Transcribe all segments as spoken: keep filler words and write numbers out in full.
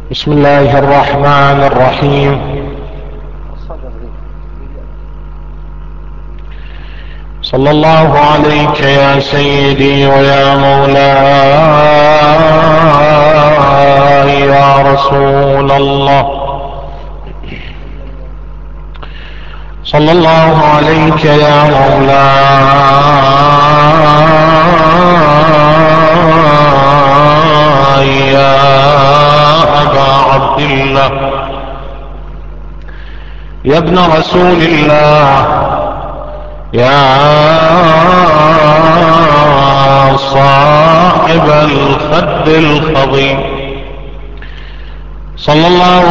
بسم الله الرحمن الرحيم. صلى الله عليك يا سيدي ويا مولاي يا رسول الله. صلى الله عليك يا مولاي يا أبا عبد الله يا ابن رسول الله يا صاحب الخد الخضيب. صلى الله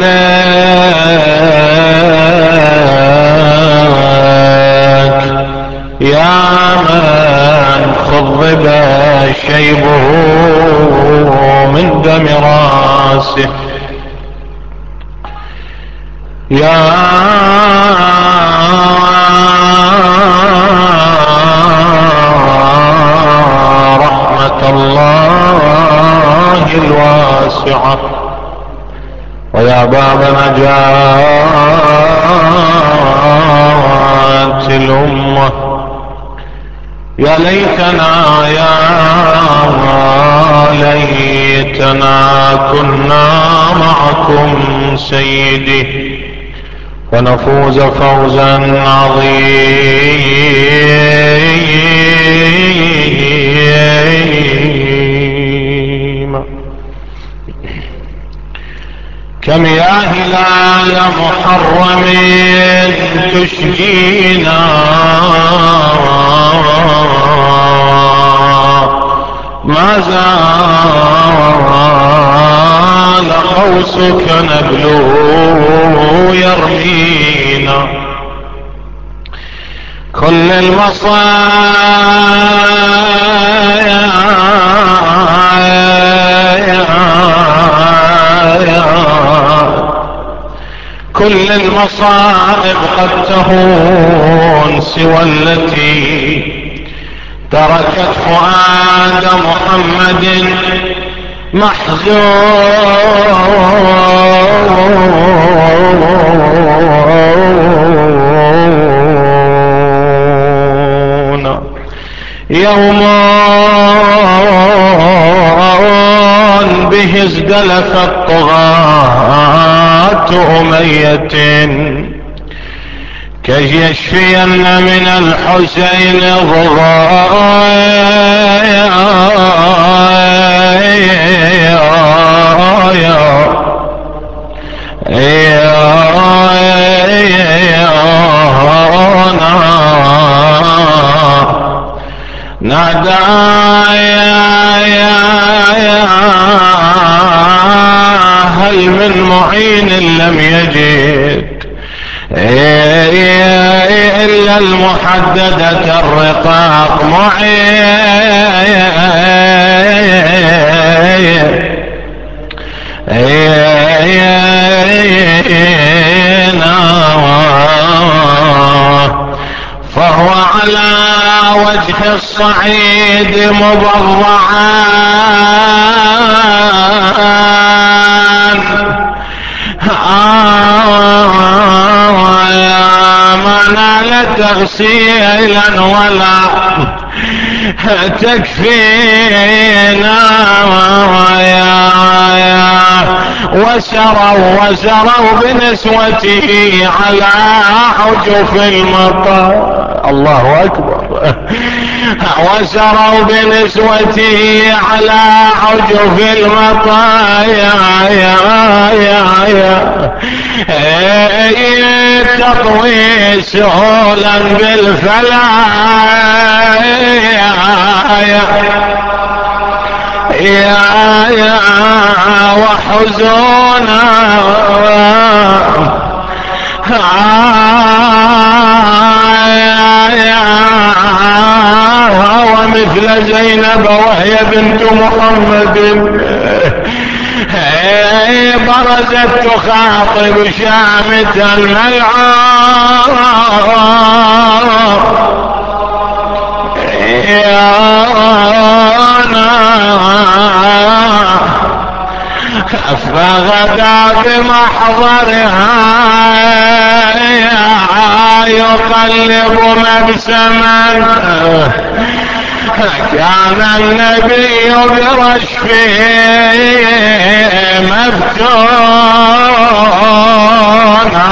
عليك يا من خضب شيبه من دم راسه يا رحمة الله الواسعة ويا باب نجاة الأمة. يا ليتنا يا ليتنا كنا معكم سيدي ونفوز فوزا عظيما. كم يا هلال محرم تشجينا ما زال قوسك نبلو يرمينا. كل المصايا كل المصائب قد تهون سوى التي تركت فؤاد محمد محزون. يوم به ازدلف الطغاة أمية كي يشفين من الحسين ضغايا نادى هل من معين لم يجد إلا المحددة الرقاق معينا فهو على وجه الصعيد مضرعان ما نال تغسيلا ولا تكفينا وسروا وسروا بنسوته على عجف المطر. الله أكبر. وسروا بنسوته على عجف المطايا يا يا يا تطوي سهولا بالفلا يا يا يا وحزونا ومثل زينب وهي بنت محمد برزت تخاطب شامة الملعون يا فغدا بمحضرها يقلب مبسما كان النبي برشفه مفتونا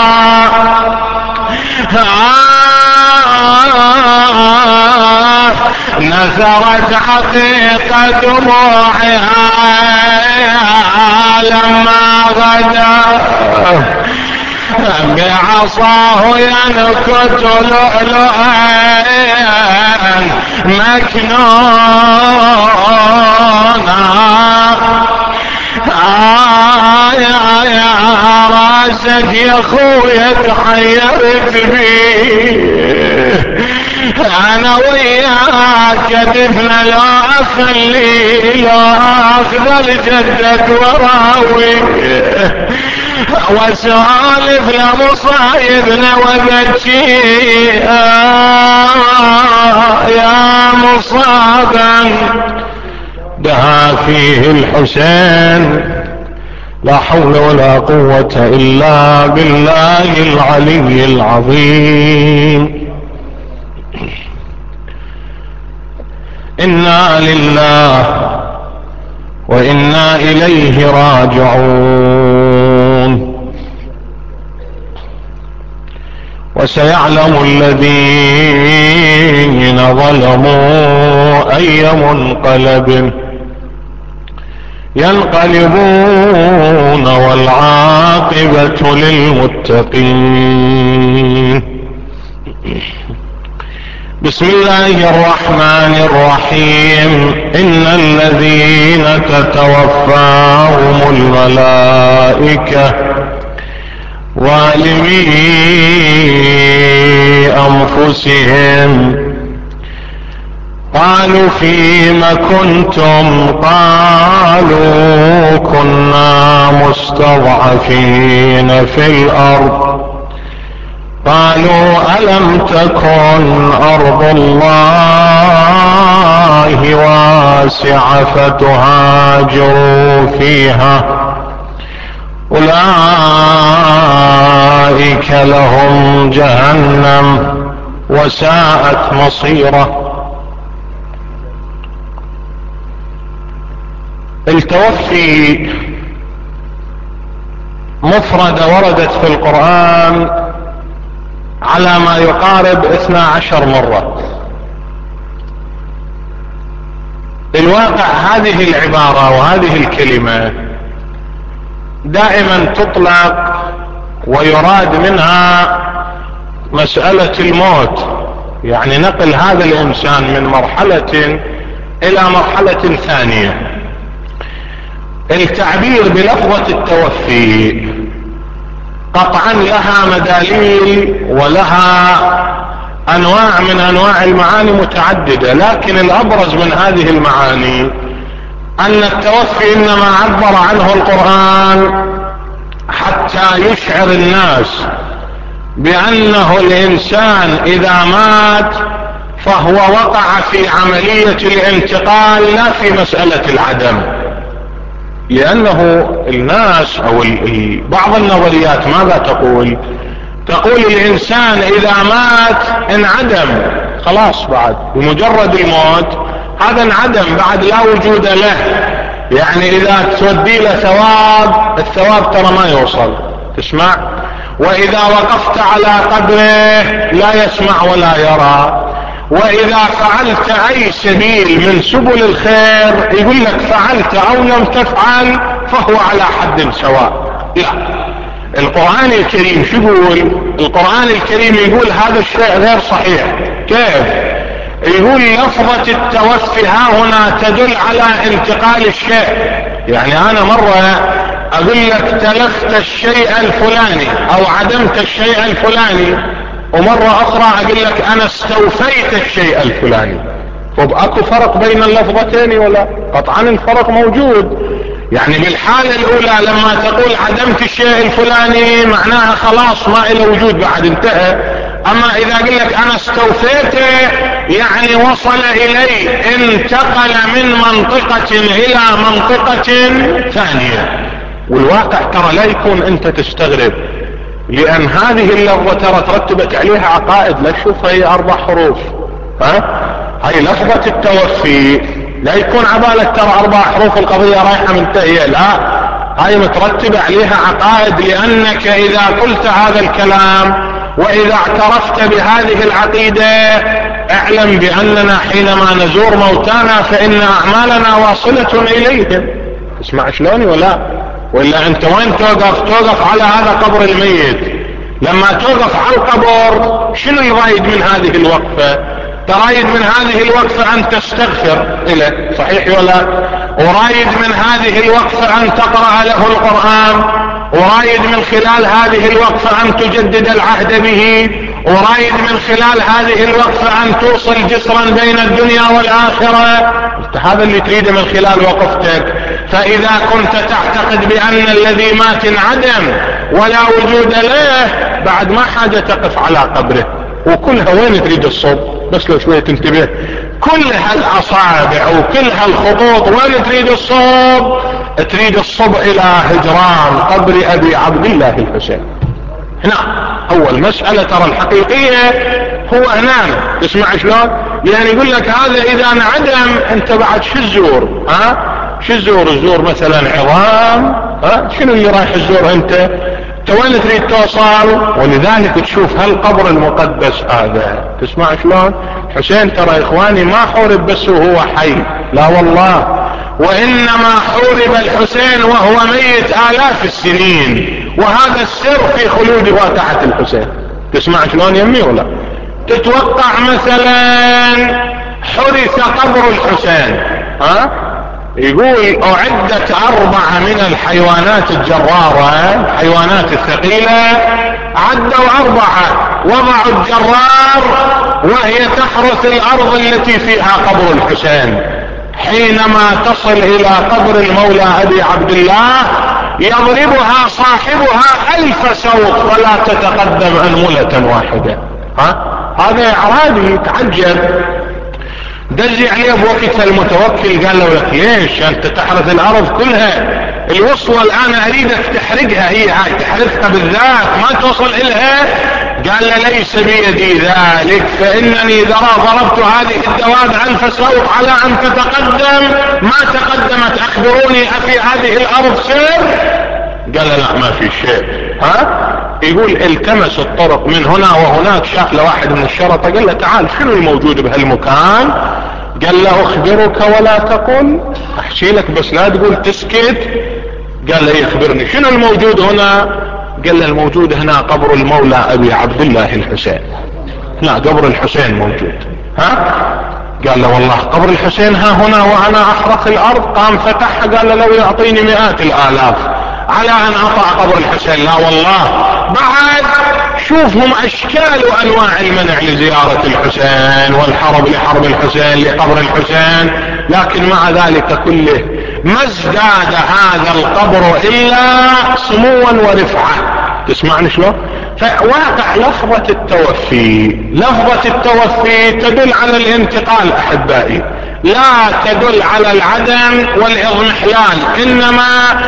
نثرت حقيقة دموعها لما غدا بعصاه ينكت لؤلؤا مكنونا آه يا يا راسك يا خويا تحيرت بيه انا وياك دفنا لا اخلي لا اخذ الجدك وراوي وسالف لمصايبنا وبكي آه يا مصابا دعا فيه الحسين لا حول ولا قوة الا بالله العلي العظيم. انا لله وانا اليه راجعون. وسيعلم الذين ظلموا اي منقلب ينقلبون والعاقبة للمتقين. بسم الله الرحمن الرحيم. ان الذين تتوفاهم الملائكة ظالمي انفسهم قالوا فيم كنتم قالوا كنا مستضعفين في الارض قالوا الم تكن ارض الله واسعة فتهاجروا فيها اولئك لهم جهنم وساءت مصيره. التوفي مفردة وردت في القرآن على ما يقارب اثنا عشر مرة. الواقع هذه العبارة وهذه الكلمة دائما تطلق ويراد منها مسألة الموت، يعني نقل هذا الانسان من مرحلة الى مرحلة ثانية. التعبير بلفظة التوفي قطعا لها مداليل ولها انواع من انواع المعاني متعددة، لكن الابرز من هذه المعاني ان التوفي انما عبر عنه القرآن حتى يشعر الناس بانه الانسان اذا مات فهو وقع في عملية الانتقال لا في مسألة العدم. لانه الناس او بعض النظريات ماذا تقول؟ تقول الانسان اذا مات انعدم خلاص، بعد بمجرد الموت هذا انعدم، بعد لا وجود له. يعني اذا تودي له ثواب، الثواب ترى ما يوصل، تسمع؟ واذا وقفت على قبره لا يسمع ولا يرى. واذا فعلت اي سبيل من سبل الخير يقول لك فعلت او لم تفعل فهو على حد سواء. لا، القرآن الكريم شو يقول؟ القرآن الكريم يقول هذا الشيء غير صحيح. كيف؟ يقول لفظة التوفي ها هنا تدل على انتقال الشيء. يعني انا مرة اقول لك تلفت الشيء الفلاني او عدمت الشيء الفلاني، ومرة اخرى اقول لك انا استوفيت الشيء الفلاني. طب اكو فرق بين اللفظتين ولا؟ قطعا الفرق موجود. يعني بالحالة الاولى لما تقول عدمت الشيء الفلاني معناها خلاص ما له وجود بعد، انتهى. اما اذا اقول لك انا استوفيته يعني وصل الي، انتقل من منطقة الى منطقة ثانية. والواقع ترى لا يكون انت تستغرب، لان هذه اللفظة ترى ترتبت عليها عقائد. لا تشوفها هي اربع حروف، ها هاي لفظة التوفي، لا يكون عبالك ترى اربع حروف القضية رايحة منتهية، لا، هاي مترتبة عليها عقائد. لانك اذا قلت هذا الكلام واذا اعترفت بهذه العقيدة اعلم باننا حينما نزور موتانا فان اعمالنا واصلة اليهم. تسمع شلون ولا؟ ولا انت وين توقف؟ توقف على هذا قبر الميت. لما توقف على القبر شنو يرايد من هذه الوقفة؟ ترايد من هذه الوقفة ان تستغفر له، صحيح ولا؟ ورايد من هذه الوقفة ان تقرأ له القرآن، ورايد من خلال هذه الوقفة ان تجدد العهد به، ورايد من خلال هذه الوقفة ان توصل جسرا بين الدنيا والاخرة. هذا اللي تريده من خلال وقفتك. فاذا كنت تعتقد بان الذي مات انعدم ولا وجود له، بعد ما حاجة تقف على قبره. وكلها وين تريد الصوب؟ بس لو شوية تنتبه، كل هالاصابع وكل هالخطوط وين تريد الصوب؟ تريد الصوب الى هجران قبر ابي عبد الله الحسين. هنا اول مسألة ترى الحقيقية هو هنا. تسمع شلون؟ يعني يقول لك هذا اذا انعدم انت بعد شو الزور؟ ها شو الزور؟ الزور مثلا عظام؟ ها شنو اللي رايح الزور انت؟ وين تريد توصل؟ ولذلك تشوف هالقبر المقدس هذا. تسمع شلون؟ حسين ترى يا اخواني ما حورب بس وهو حي، لا والله، وانما حورب الحسين وهو ميت الاف السنين، وهذا السر في خلود واقعة الحسين. تسمع شلون يمي ولا؟ تتوقع مثلا حرث قبر الحسين، ها يقول اعدت اربعة من الحيوانات الجرارة، الحيوانات الثقيلة، عدوا اربعة، وضعوا الجرار وهي تحرث الارض التي فيها قبر الحسين. حينما تصل الى قبر المولى ابي عبد الله يضربها صاحبها الف سوط ولا تتقدم انملة واحدة. ها هذا اعرابي يتعجب، دزي عليه بوقت المتوكل قال له لك ليش انت تحرث الارض كلها؟ الوصلة الان اريدك تحرقها، هي هاي تحرثها بالذات ما توصل الها. قال له ليس بيدي ذلك، فانني اذا ضربت هذه الدواب الف سوط على ان تتقدم ما تقدمت. اخبروني افي هذه الارض سر؟ قال له لا ما في شيء. ها يقول التمس الطرق من هنا وهناك، شاف له واحد من الشرطة قال له تعال شنو الموجود بهالمكان؟ قال له اخبرك ولا تقل، احكي لك بس لا تقول، تسكت. قال له يخبرني شنو الموجود هنا؟ قال له الموجود هنا قبر المولى ابي عبد الله الحسين، لا قبر الحسين موجود. ها قال له والله قبر الحسين ها هنا وانا احرق الارض. قام فتحها قال له لو يعطيني مئات الالاف على ان اطع قبر الحسين، لا والله. بعد شوفهم اشكال وانواع المنع لزيارة الحسين والحرب لحرب الحسين لقبر الحسين، لكن مع ذلك كله ما ازداد هذا القبر الا سموا ورفعة. تسمعني شلون؟ فواقع لفظة التوفي، لفظة التوفي تدل على الانتقال احبائي، لا تدل على العدم والاضمحلال، انما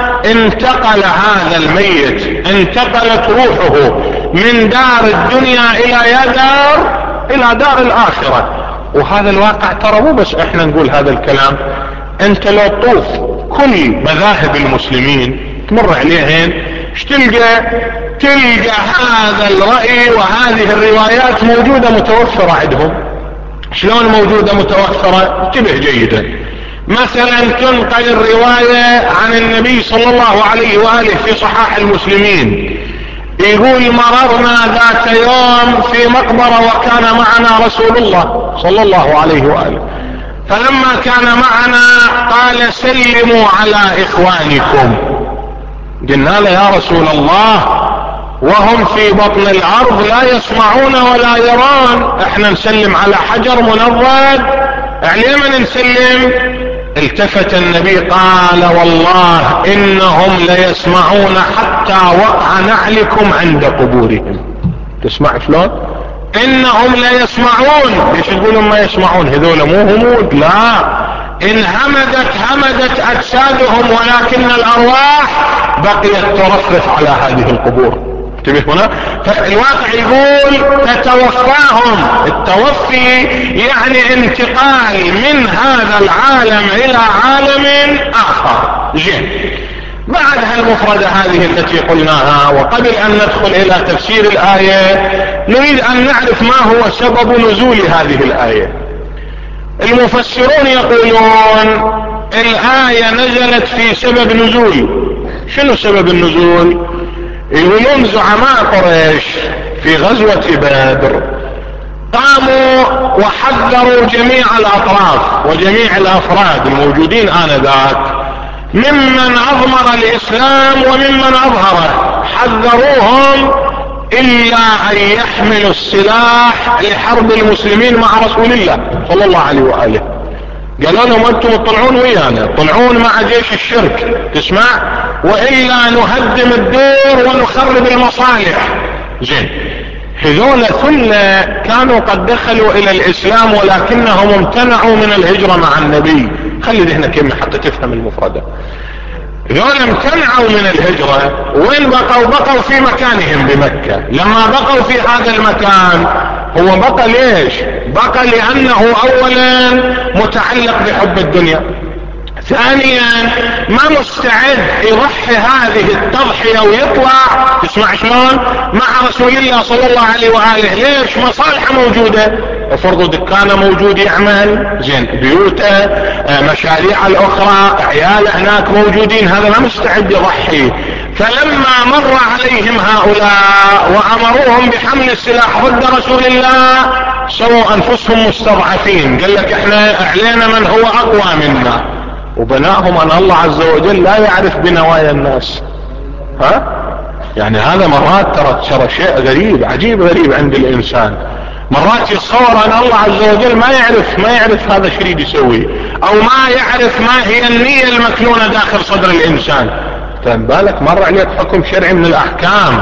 انتقل هذا الميت، انتقلت روحه من دار الدنيا الى يا دار الى دار الاخرة. وهذا الواقع ترى مو بس احنا نقول هذا الكلام، انت لو تطوف كل مذاهب المسلمين تمر عليهن ايش تلقى؟ تلقى هذا الرأي وهذه الروايات موجودة متوفرة عندهم. شلون موجودة متوفرة؟ انتبه جيدا. مثلا تنقل الرواية عن النبي صلى الله عليه وآله في صحاح المسلمين، يقول مررنا ذات يوم في مقبرة وكان معنا رسول الله صلى الله عليه وآله، فلما كان معنا قال سلموا على إخوانكم. قلنا له يا رسول الله وهم في بطن الارض لا يسمعون ولا يرون، احنا نسلم على حجر منضد، يعني من نسلم؟ التفت النبي قال والله انهم ليسمعون حتى وقع نعلكم عند قبورهم. تسمع شلون؟ انهم ليسمعون. ليش تقولون ما يسمعون؟ هذول مو همود، لا، ان همدت همدت اجسادهم ولكن الارواح بقيت ترفرف على هذه القبور. انتبه هنا، فالواقع يقول تتوفاهم. التوفي يعني انتقال من هذا العالم الى عالم اخر. زين، بعد هالمفردة هذه التي قلناها، وقبل ان ندخل الى تفسير الآية نريد ان نعرف ما هو سبب نزول هذه الآية. المفسرون يقولون الآية نزلت في سبب نزول. شنو سبب النزول؟ يقولون زعماء قريش في غزوة بدر قاموا وحذروا جميع الأطراف وجميع الأفراد الموجودين آنذاك ممن أضمر الإسلام وممن أظهره، حذروهم إلا أن يحملوا السلاح لحرب المسلمين مع رسول الله صلى الله عليه وآله. قالوا لهم أنتم تطلعون ويانا، تطلعون مع جيش الشرك، تسمع، وإلا نهدم الدور ونخرب المصالح. زين، هذول ثلة كانوا قد دخلوا إلى الإسلام ولكنهم امتنعوا من الهجرة مع النبي. خلي ذهنك يمي حتى تفهم المفردة. هذول امتنعوا من الهجرة، وين بقوا؟ بقوا في مكانهم بمكة. لما بقوا في هذا المكان، هو بقى ليش؟ بقى لأنه أولا متعلق بحب الدنيا، ثانيا ما مستعد يضحي هذه التضحية ويطلع، تسمع شلون، مع رسول الله صلى الله عليه وآله. ليش؟ مصالحه موجودة، افرضوا دكانه موجود يعمل، زين، بيوته، مشاريع الاخرى، عياله هناك موجودين، هذا ما مستعد يضحي. فلما مر عليهم هؤلاء وامروهم بحمل السلاح ضد رسول الله، سووا انفسهم مستضعفين. قال لك احنا اعلينا من هو اقوى منا، وبناهم ان الله عز وجل لا يعرف بنوايا الناس. ها يعني هذا مرات ترى ترى شيء غريب، عجيب غريب عند الانسان. مرات يتصور ان الله عز وجل ما يعرف ما يعرف هذا الشيء يريد يسويه، او ما يعرف ما هي النية المكنونة داخل صدر الانسان. فبالك مر عليك حكم شرعي من الاحكام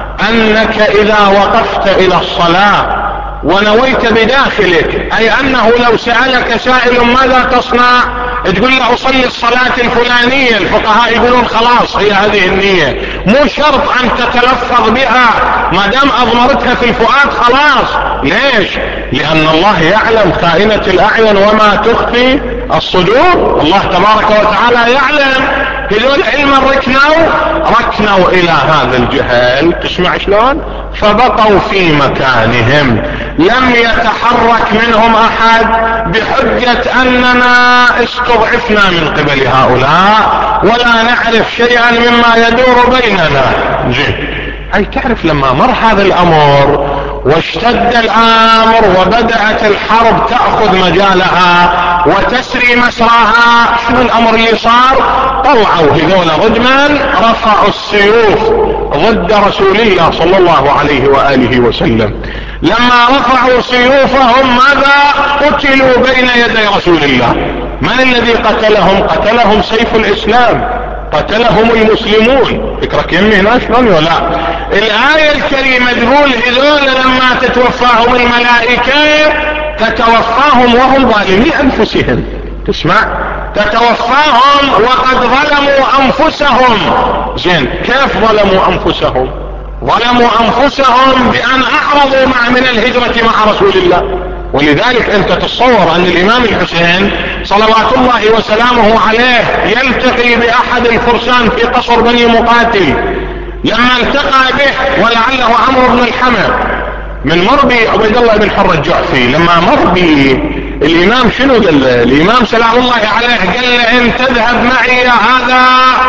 انك اذا وقفت الى الصلاة ونويت بداخلك، اي انه لو سألك سائل ماذا تصنع، تقول له اصلي الصلاة الفلانية. الفقهاء يقولون خلاص هي هذه النية، مو شرط ان تتلفظ بها، ما دام اضمرتها في الفؤاد خلاص. ليش؟ لان الله يعلم خائنة الاعين وما تخفي الصدور. الله تبارك وتعالى يعلم. هذول علما ركنوا ركنوا الى هذا الجهل، تسمع شلون، فبقوا في مكانهم، لم يتحرك منهم احد بحجة اننا استضعفنا من قبل هؤلاء ولا نعرف شيئا مما يدور بيننا. جه. اي تعرف لما مر هذا الامر واشتد الامر وبدأت الحرب تأخذ مجالها وتسري مسراها، شنو الامر اللي صار؟ طلعوا هذول غدما رفعوا السيوف ضد رسول الله صلى الله عليه وآله وسلم. لما رفعوا سيوفهم ماذا؟ قتلوا بين يدي رسول الله. من الذي قتلهم؟ قتلهم سيف الاسلام، قتلهم المسلمون. فكرك يمي هنا شلون ولا؟ الآية الكريمة تقول هذول لما تتوفاهم الملائكة تتوفاهم وهم ظالمي انفسهم. تسمع؟ تتوفاهم وقد ظلموا انفسهم. زين، كيف ظلموا انفسهم؟ ظلموا انفسهم بان اعرضوا مع من الهجرة مع رسول الله. ولذلك انت تتصور ان الامام الحسين صلوات الله وسلامه عليه يلتقي باحد الفرسان في قصر بني مقاتل. لما التقى به ولعله عمرو بن الحمر من مربي عبيد الله بن حر الجعفي، لما مربي الامام شنو قال له؟ الامام سلام الله عليه قال له ان تذهب معي يا هذا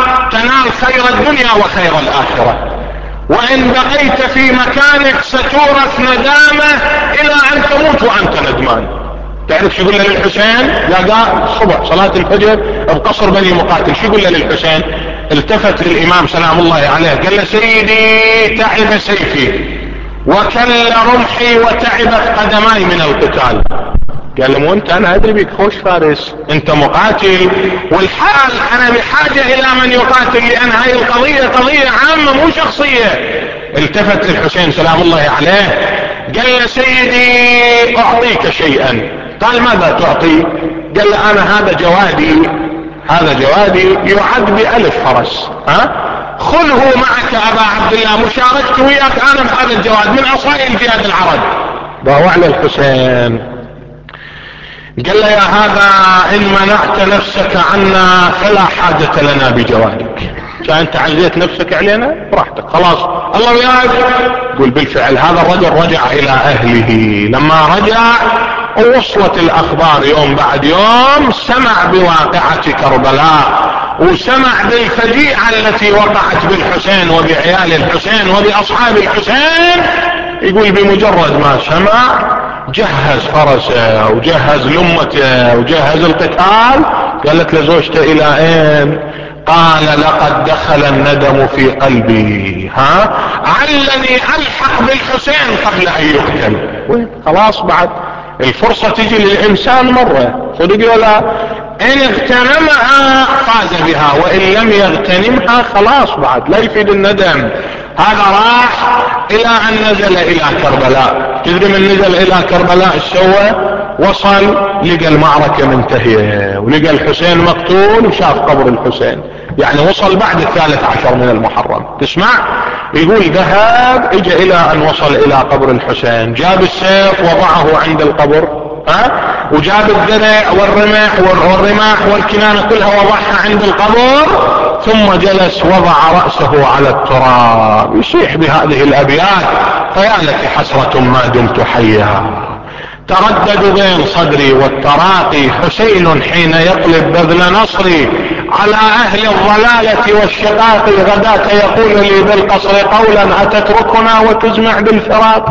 تنال خير الدنيا وخير الاخرة، وان بقيت في مكانك ستورث ندامة الى ان تموت وانت ندمان. تعرف شو يقول له للحسين؟ لقى الصبح صلاة الفجر بقصر بني مقاتل، شو يقول له للحسين؟ التفت للامام سلام الله عليه قال له سيدي تعب سيفي وكل رمحي وتعبت قدماي من القتال. قال له مو انت انا ادري بك خوش فارس، انت مقاتل، والحال انا بحاجة الى من يقاتل لان هاي القضية قضية عامة مو شخصية. التفت للحسين سلام الله عليه قال له سيدي اعطيك شيئا. قال ماذا تعطي؟ قال له انا هذا جوادي، هذا جوادي يعد بألف فرس، ها خذه معك ابا عبد الله، مشاركتي وياك انا بهذا الجواد من عصائر جهاد العرب. ضاوع على الحسين قال له يا هذا ان منعت نفسك عنا فلا حاجة لنا بجوادك، كان انت عزيت نفسك علينا براحتك خلاص الله وياك. يقول بالفعل هذا الرجل رجع الى اهله، لما رجع ووصلت الاخبار يوم بعد يوم، سمع بواقعة كربلاء وسمع بالفجيعة التي وقعت بالحسين وبعيال الحسين وباصحاب الحسين. يقول بمجرد ما سمع جهز فرسه وجهز لمته وجهز القتال. قالت لزوجته الى اين؟ قال لقد دخل الندم في قلبي، ها علني الحق بالحسين قبل ان يقتل. خلاص بعد الفرصة تجي للانسان مرة، صدق ولا؟ ان اغتنمها فاز بها، وان لم يغتنمها خلاص بعد لا يفيد الندم. هذا راح الى ان نزل الى كربلاء. تدري من نزل الى كربلاء ايش سوى؟ وصل لقى المعركة منتهية ولقى الحسين مقتول وشاف قبر الحسين، يعني وصل بعد الثالث عشر من المحرم. تسمع يقول ذهب اجى الى ان وصل الى قبر الحسين، جاب السيف وضعه عند القبر، ها وجاب الدرع والرمح والرماح والكنانة كلها وضعها عند القبر، ثم جلس وضع رأسه على التراب يصيح بهذه الابيات: فيا لك حسرة ما دمت حيا، تردد بين صدري والتراقي، حسين حين يطلب بذل نصري، على اهل الضلالة والشقاق غداك يقول لي بالقصر قولا اتتركنا وتزمع بالفراق،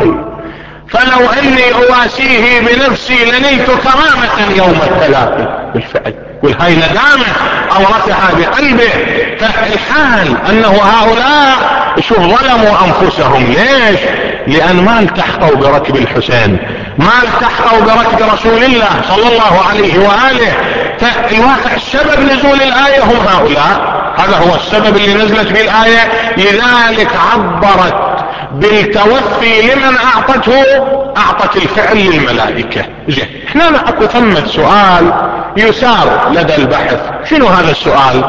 فلو اني اواسيه بنفسي لنلت كرامة يوم التلاقي. بالفعل قل هاي ندامة اورثها بقلبه. فالحال انه هؤلاء شوف ظلموا انفسهم. ليش؟ لان ما التحقوا بركب الحسين، ما التحقوا بركب رسول الله صلى الله عليه وآله. فالواقع السبب نزول الآية هم هؤلاء، هذا هو السبب اللي نزلت في الآية. لذلك عبرت بالتوفي لمن اعطته، اعطت الفعل للملائكة. زين احنا اكو ثمة سؤال يسار لدى البحث. شنو هذا السؤال؟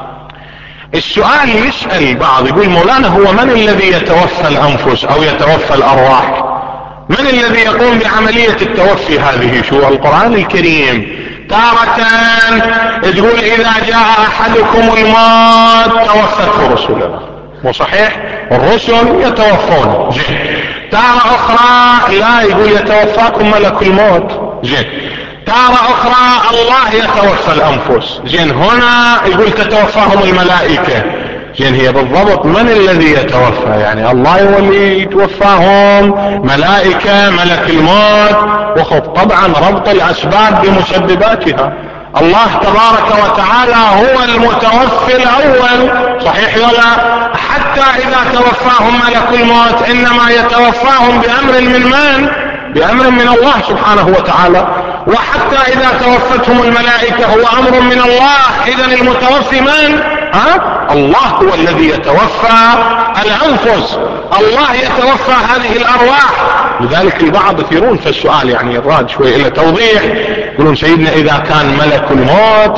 السؤال يسأل بعض يقول مولانا هو من الذي يتوفى الانفس او يتوفى الارواح؟ من الذي يقوم بعملية التوفي هذه؟ شو القرآن الكريم تارة تقول اذا جاء احدكم الموت توفته رسلنا، مو صحيح؟ الرسل يتوفون. زين تارة اخرى لا يقول يتوفاكم ملك الموت. زين تارة اخرى الله يتوفى الانفس. زين هنا يقول تتوفاهم الملائكة. زين هي بالضبط من الذي يتوفى؟ يعني الله هو اللي يتوفاهم، ملائكة، ملك الموت. وخب طبعا ربط الاسباب بمسبباتها. الله تبارك وتعالى هو المتوفي الاول، صحيح ولا؟ حتى اذا توفاهم ملك الموت انما يتوفاهم بامر من من؟ بامر من الله سبحانه وتعالى. وحتى اذا توفتهم الملائكة هو امر من الله. اذا المتوفي من؟ ها؟ الله هو الذي يتوفى الانفس، الله يتوفى هذه الارواح. لذلك البعض يثيرون في السؤال، يعني الراد شوي الى توضيح، يقولون سيدنا اذا كان ملك الموت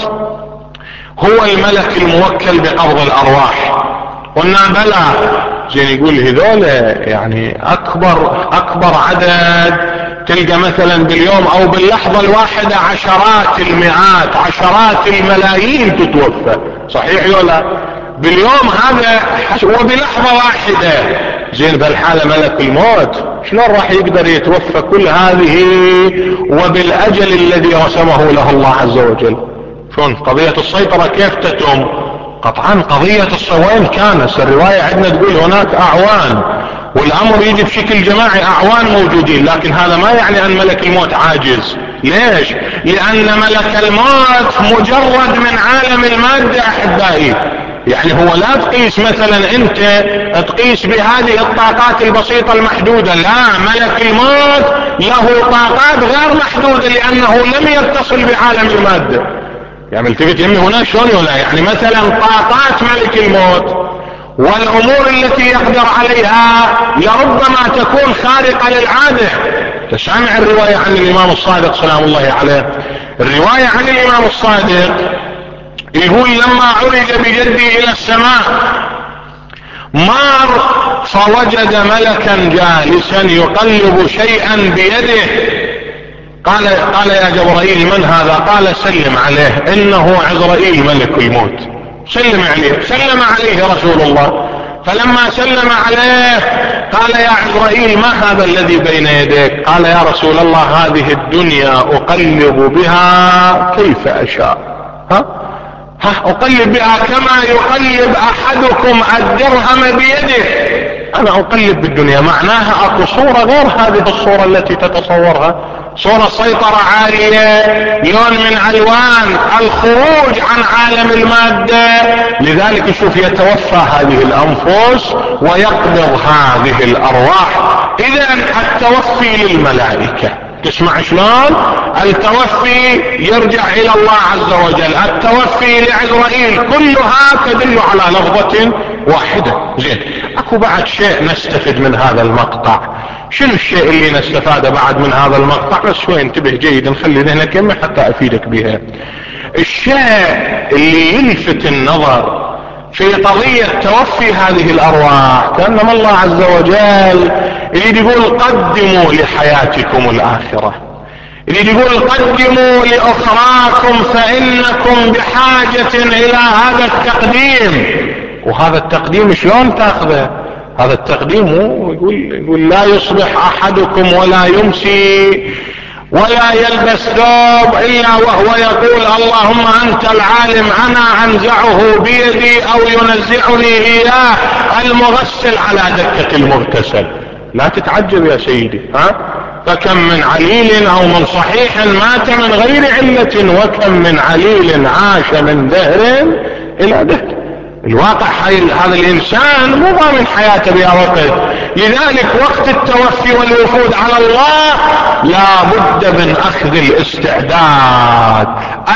هو الملك الموكل بقبض الارواح، قلنا بلى. زين يقول هذول يعني اكبر اكبر عدد تلقى مثلا باليوم او باللحظة الواحدة عشرات المئات عشرات الملايين تتوفى، صحيح ولا؟ باليوم هذا وبلحظة واحدة. زين بالحالة ملك الموت شلون راح يقدر يتوفى كل هذه وبالاجل الذي رسمه له الله عز وجل؟ شلون قضية السيطرة كيف تتم؟ قطعا قضية الصوين كانت الرواية عندنا تقول هناك اعوان، والامر يجي بشكل جماعي، اعوان موجودين، لكن هذا ما يعني ان ملك الموت عاجز. ليش؟ لان ملك الموت مجرد من عالم المادة احبائي. يعني هو لا تقيس مثلا انت تقيس بهذه الطاقات البسيطة المحدودة، لا، ملك الموت له طاقات غير محدودة لانه لم يتصل بعالم المادة. يعني التفت يمي هنا شلون ولا؟ يعني مثلا طاقات ملك الموت والامور التي يقدر عليها لربما تكون خارقة للعادة. تسمع الرواية عن الامام الصادق سلام الله عليه، الرواية عن الامام الصادق يقول لما عرج بجدي الى السماء مار فوجد ملكا جالسا يقلب شيئا بيده. قال قال يا جبرائيل من هذا؟ قال سلم عليه انه عزرائيل ملك الموت. سلم عليه. سلم عليه رسول الله، فلما سلم عليه قال يا عزرائيل ما هذا الذي بين يديك؟ قال يا رسول الله هذه الدنيا اقلب بها كيف اشاء. ها ها اقلب بها كما يقلب احدكم الدرهم بيده. انا اقلب بالدنيا، معناها اكو صورة غير هذه الصورة التي تتصورها، صورة سيطرة عالية، لون من الوان الخروج عن عالم المادة. لذلك شوف يتوفى هذه الانفس ويقبض هذه الارواح. اذا التوفي للملائكة، تسمع شلون؟ التوفي يرجع الى الله عز وجل، التوفي لعزرائيل، كلها تدل على لفظة واحدة. زين، اكو بعد شيء نستفيد من هذا المقطع. شنو الشيء اللي نستفاده بعد من هذا المقطع؟ بس شوي انتبه جيدا، نخلي ذهنك يمي حتى افيدك بها. الشيء اللي يلفت النظر في قضية توفي هذه الارواح، كأنما الله عز وجل اللي يقول قدموا لحياتكم الاخرة، اللي يقول قدموا لاخراكم فانكم بحاجة الى هذا التقديم. وهذا التقديم شلون تاخذه؟ هذا التقديم هو يقول, يقول لا يصبح احدكم ولا يمسي ولا يلبس ثوب الا وهو يقول اللهم انت العالم انا انزعه بيدي او ينزعني اياه المغسل على دكة المغتسل. لا تتعجب يا سيدي، ها؟ فكم من عليل او من صحيح مات من غير علة، وكم من عليل عاش من دهر الى دهر. الواقع هذا الانسان مو ضامن حياته بها وقت. لذلك وقت التوفي والوفود على الله لا بد من اخذ الاستعداد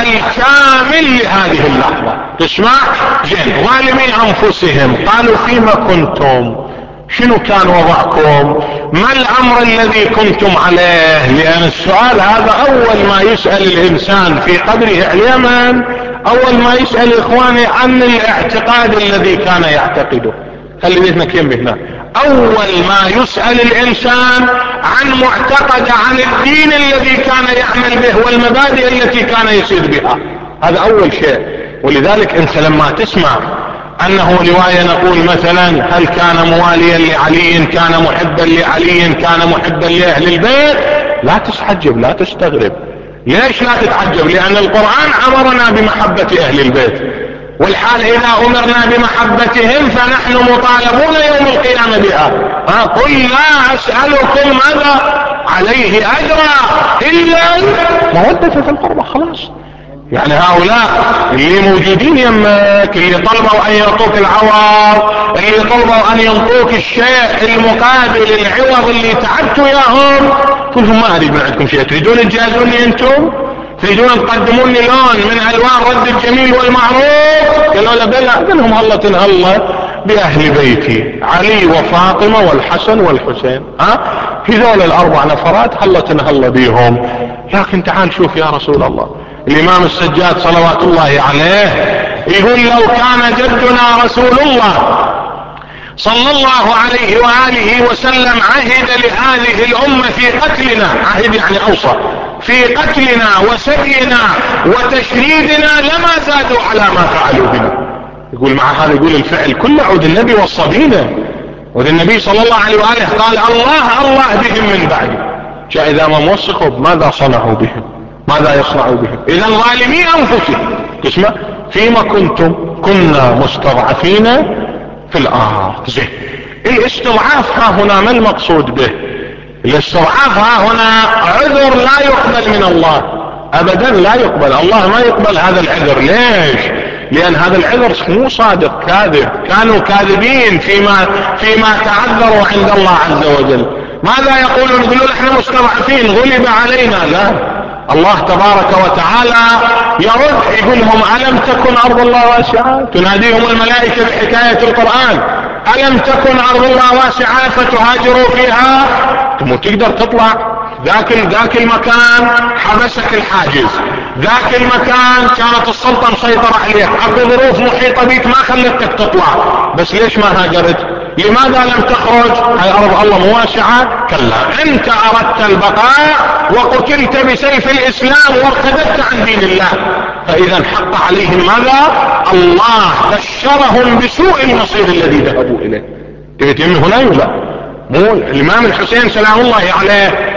الكامل لهذه اللحظة. تسمع؟ زين، ظالمي انفسهم قالوا فيما كنتم، شنو كان وضعكم؟ ما الامر الذي كنتم عليه؟ لان السؤال هذا اول ما يسأل الانسان في قبره اليمن، اول ما يسأل اخواني عن الاعتقاد الذي كان يعتقده. خلي ذهنك يمي هنا، اول ما يسأل الانسان عن معتقد عن الدين الذي كان يعمل به والمبادئ التي كان يسير بها، هذا اول شيء. ولذلك انت لما تسمع انه رواية نقول مثلا هل كان مواليا لعلي، كان محبا لعلي، كان محبا لاهل البيت، لا تستعجب لا تستغرب. ليش لا تتعجب؟ لان القرآن امرنا بمحبة اهل البيت، والحال اذا امرنا بمحبتهم فنحن مطالبون يوم القيامة بها. ها قل لا اسألكم ماذا عليه اجرا الا مودة في القربى. خلاص، يعني هؤلاء اللي موجودين يمك، اللي طلبوا ان يعطوك العوض، اللي طلبوا ان ينطوك الشيء المقابل العوض اللي تعبتوا وياهم، كلهم ما اريد من عندكم شيء. تريدون تجازوني انتم؟ تريدون تقدمون لي لون من الوان رد الجميل والمعروف؟ قالوا لا بلا، قالهم الله تنهلا باهل بيتي علي وفاطمة والحسن والحسين، ها هذول الاربع نفرات هلا تنهلا بيهم. لكن تعال شوف يا رسول الله، الامام السجاد صلوات الله عليه يقول لو كان جدنا رسول الله صلى الله عليه وآله وسلم عهد لهذه الامة في قتلنا، عهد يعني اوصى، في قتلنا وسبينا وتشريدنا لما زادوا على ما فعلوا بنا. يقول مع هذا يقول الفعل كله عود النبي وصى بينا، وذا النبي صلى الله عليه وآله قال الله الله بهم من بعد. جاء اذا ما موثقوا ماذا صنعوا بهم، ماذا يصنعوا بهم؟ اذا ظالمي انفسهم. تسمع؟ فيما كنتم كنا مستضعفين في الارض. زين، الاستضعاف ها هنا ما المقصود به؟ الاستضعاف ها هنا عذر لا يقبل من الله ابدا، لا يقبل، الله ما يقبل هذا العذر. ليش؟ لان هذا العذر مو صادق، كاذب، كانوا كاذبين فيما فيما تعذروا عند الله عز وجل. ماذا يقولون؟ يقولون احنا مستضعفين غلب علينا. لا، الله تبارك وتعالى يرد يقول لهم ألم تكن أرض الله واسعة؟ تناديهم الملائكة بحكاية القرآن، ألم تكن أرض الله واسعة فتهاجروا فيها؟ مو تقدر تطلع ذاك ذاك المكان حبسك الحاجز، ذاك المكان كانت السلطة مسيطرة عليك، اكو ظروف محيطة بك ما خلتك تطلع، بس ليش ما هاجرت؟ لماذا لم تخرج؟ هاي ارض الله مواسعة؟ كلا، انت اردت البقاء وقتلت بسيف الاسلام وارتدت عن دين الله، فاذا حق عليهم ماذا؟ الله بشرهم بسوء المصير الذي ذهبوا اليه. تتم هنا ولا مو الامام الحسين سلام الله عليه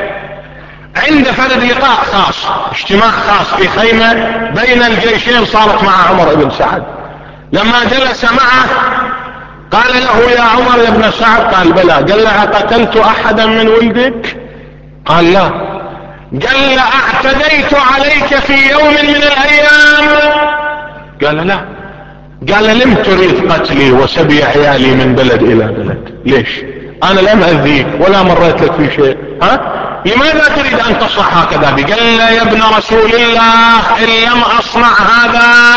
عند فرد لقاء خاص، اجتماع خاص في خيمة بين الجيشين صارت مع عمر بن سعد، لما جلس معه قال له يا عمر يا ابن سعد، قال بلى، قال له قتلت احدا من ولدك؟ قال لا. قال له اعتديت عليك في يوم من الايام؟ قال لا. قال لم تريد قتلي وسبي عيالي من بلد الى بلد؟ ليش؟ انا لم اذيك ولا مريت لك في شيء، ها؟ لماذا تريد ان تصنع هكذا بي؟ قال له يا ابن رسول الله ان لم اصنع هذا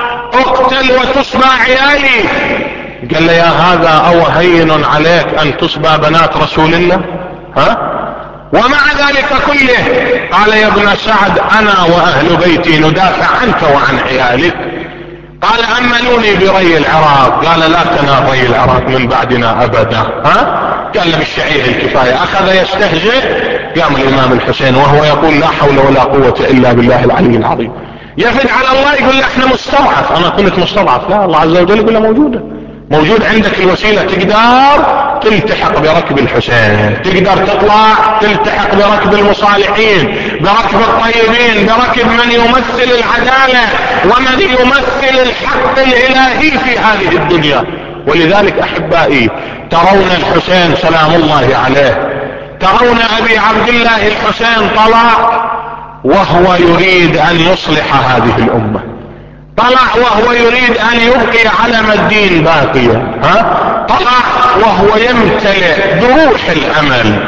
اقتل وتصبى عيالي. قال له يا هذا او هين عليك ان تصبى بنات رسول الله؟ ها؟ ومع ذلك كله قال يا ابن سعد انا واهل بيتي ندافع عنك وعن عيالك. قال املوني بري العراق. قال لا تنال ري العراق من بعدنا ابدا. ها؟ قال له بالشعير الكفاية. اخذ يستهزئ. قام الامام الحسين وهو يقول لا حول ولا قوة الا بالله العلي العظيم، يفد على الله يقول له احنا مستضعف. انا كنت مستضعف؟ لا، الله عز وجل يقول له موجودة، موجود عندك الوسيلة، تقدر تلتحق بركب الحسين، تقدر تطلع تلتحق بركب المصالحين، بركب الطيبين، بركب من يمثل العدالة ومن يمثل الحق الالهي في هذه الدنيا. ولذلك احبائي ترون الحسين سلام الله عليه، ترون ابي عبد الله الحسين طلع وهو يريد ان يصلح هذه الامة، طلع وهو يريد ان يبقي علم الدين باقيا. ها؟ طلع وهو يمتلئ بروح الامل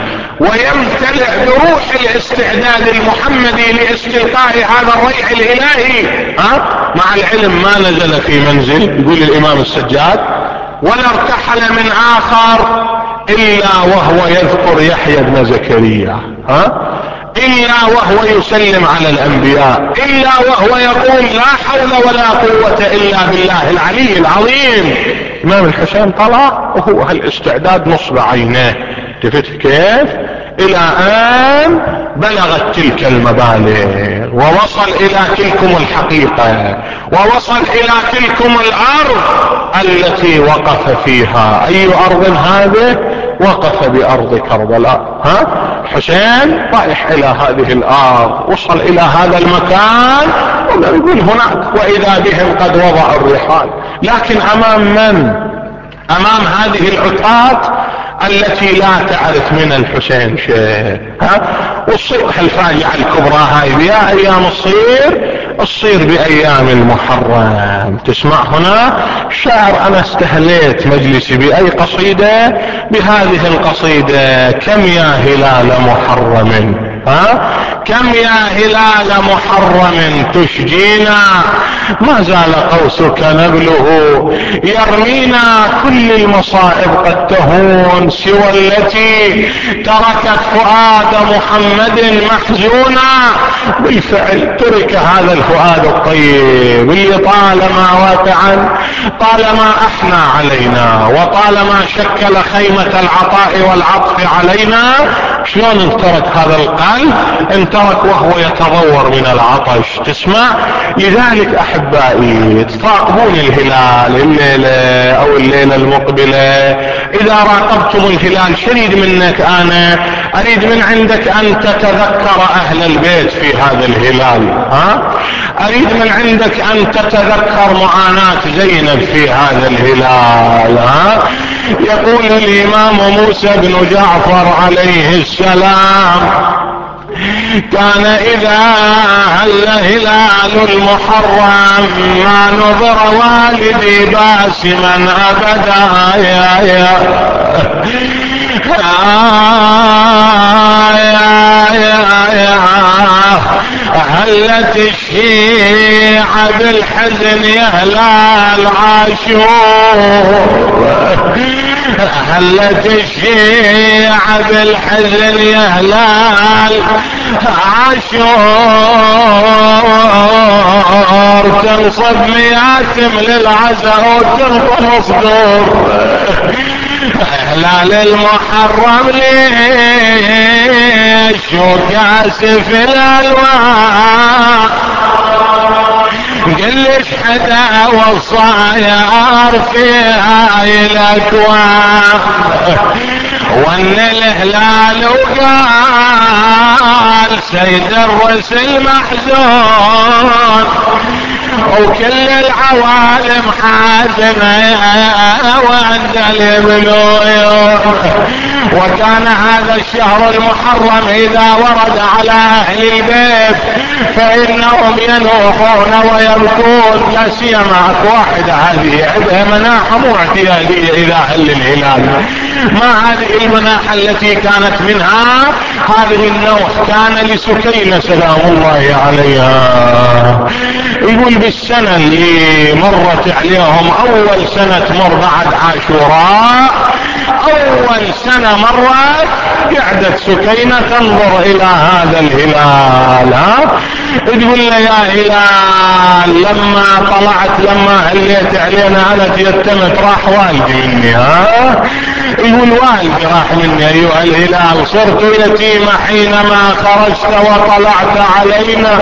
ويمتلئ بروح الاستعداد المحمدي لاستلقاء هذا الريع الالهي. ها؟ مع العلم ما نزل في منزل، يقول الامام السجاد، ولا ارتحل من اخر الا وهو يذكر يحيى بن زكريا، ها؟ الا وهو يسلم على الانبياء، الا وهو يقول لا حول ولا قوة الا بالله العلي العظيم. امام الحسين طلع وهو هالاستعداد نصب عينيه، تفت كيف؟ الى ان بلغت تلك المبالغ ووصل الى تلكم الحقيقة ووصل الى تلكم الارض التي وقف فيها. اي ارض هذه؟ وقف بارض كربلاء. ها؟ حسين رايح الى هذه الارض، وصل الى هذا المكان، يقول هناك واذا بهم قد وضعوا الرحال. لكن امام من؟ امام هذه العتاة التي لا تعرف من الحسين شيء. ها؟ وتصير الفاجعة الكبرى هاي بها ايام الصير، الصير بايام المحرم. تسمع هنا شعر، انا استهليت مجلسي باي قصيدة؟ بهذه القصيدة: كم يا هلال محرم، ها؟ كم يا هلال محرم تشجينا، ما زال قوسك نبله يرمينا، كل المصائب قد تهون سوى التي تركت فؤاد محمد محزونا. بالفعل ترك هذا الفؤاد الطيب اللي طالما واقعا، طالما احنى علينا، وطالما شكل خيمة العطاء والعطف علينا. شلون انترك هذا القلب؟ انترك وهو يتضور من العطش. تسمع؟ لذلك احبائي تراقبون الهلال الليلة او الليلة المقبلة. اذا راقبتم الهلال شريد منك انا اريد من عندك ان تتذكر اهل البيت في هذا الهلال. ها؟ اريد من عندك ان تتذكر معاناة زينب في هذا الهلال. ها؟ يقول الامام موسى بن جعفر عليه السلام: كان اذا هل هلال المحرم ما نظر والدي باسما ابدا. يا يا يا يا يا هلت الشيعة بالحزن يا هلال عاشور. هلت الشيعة بالحزن يا هلال عاشور تنصب مياتم للعزاء وتنطن صدور هلال المحرم ليش وكاسف الالوان قلش حدا والصاير فيها الاكوان وان الهلال وقال سيد الرسل محزون وكل العوالم حازمة وعند الابنويون وكان هذا الشهر المحرم اذا ورد على اهل البيت فانهم ينوحون ويبكون لا سيما اكو واحدة هذه عندها مناحة مو اعتيادية الى اهل الهلال ما هذه المناحة التي كانت منها هذه النوح كان لسكينة سلام الله عليها يقول بالسنة اللي مرت عليهم اول سنة تمر بعد عاشوراء اول سنة مرت قعدت سكينة تنظر الى هذا الهلال ها تقول له يا هلال لما طلعت لما هليت علينا انا تيتمت راح والدي مني ها يقول والدي راح مني ايها الهلال صرت يتيمة حينما خرجت وطلعت علينا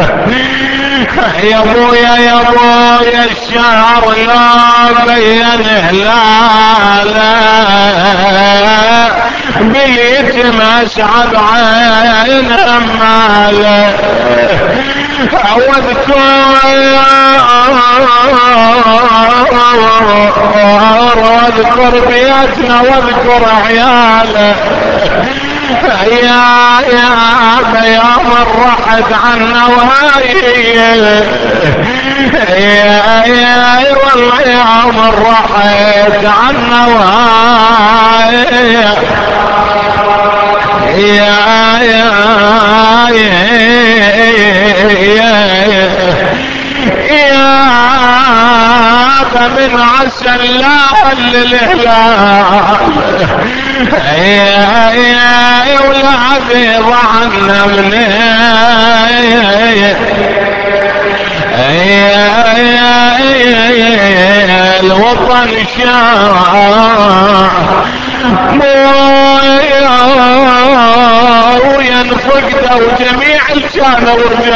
يا ابويا يا ابويا الشهر يوم بين هلاله باليتم اسعد عين اماله واذكر واذكر بيتنا واذكر عياله يا يا يا من رحت عنا وهاي يا يا والله يا من رحت عنا وهاي يا يا يا من عسى الله للهلال يا يا ولادي ضعنا من يا يا الوطن شاع وينفقده وجميع الشان ورجال